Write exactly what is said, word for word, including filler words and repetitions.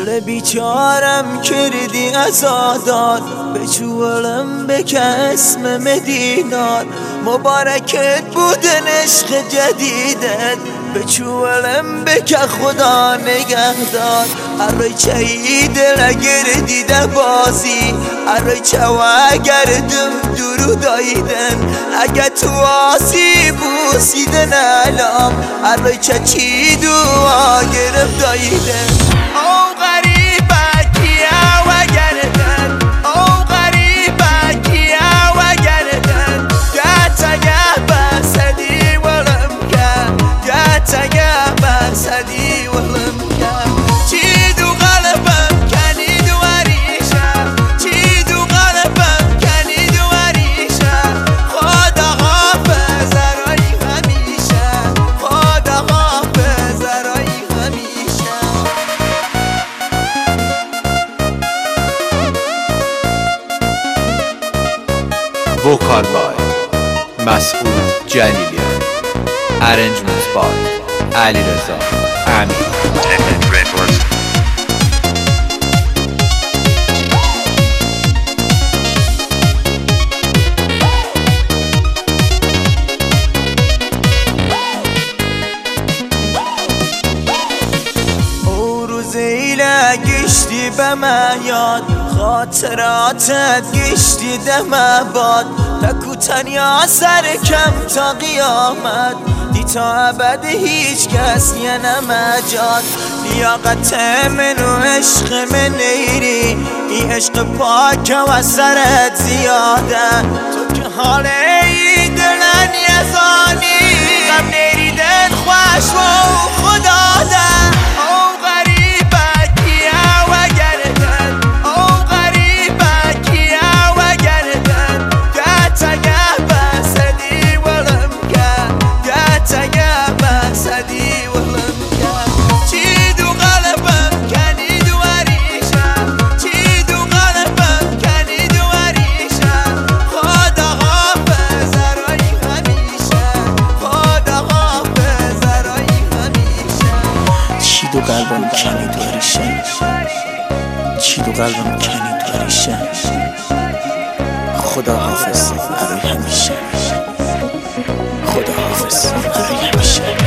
دل بیچارم کردی ازادار، به چولم بکه اسم مدینار. مبارکت بودن عشق جدیدت، به چولم بکه خدا نگهدار. ارای چهی دل اگر دیده بازی، ارای چه گردم درو دایدن. اگه تو آسی بوسیدن علام، ارای چه چی دعا گرم دایدن. او غریبه کیا و گردن، او غریبه کیا و گردن. گتا گه بسدی ولم که، گتا گه بسدی ولم که. چی دو قلبم کنی دو وریشه، چی دو قلبم کنی دو وریشه. خدا حافظ رای همیشه، خدا حافظ رای همیشه. Vocal by Mas'oud Jalilian. Arrangements by Ali Reza Amir. او روزیله گشتی به من یاد، خاطراتت گشتی دم باد. تکو تنیا سر کم تا قیامت، دی تا ابد هیچ کس یه نمجاد. لیاقت من و عشق من نیری، این عشق پاک و سرت زیاده. تو که حال ای دلن یزانی، غم نیریدن خوش و خدا ده. چی دو قلبم کنی تو ریشه، چی دو قلبم کنی تو ریشه. خدا حافظ برای همیشه، خدا حافظ برای همیشه.